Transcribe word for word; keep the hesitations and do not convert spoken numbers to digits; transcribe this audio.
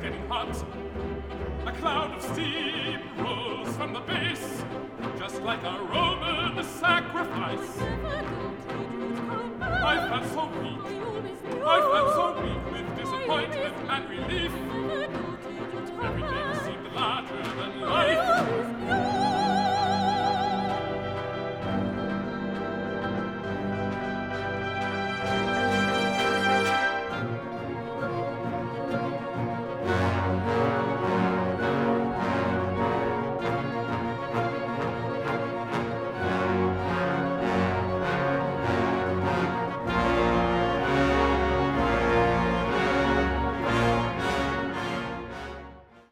getting hot. A cloud of steam rolls from the base, just like a Roman sacrifice. I felt so weak, I felt so weak with disappointment and relief.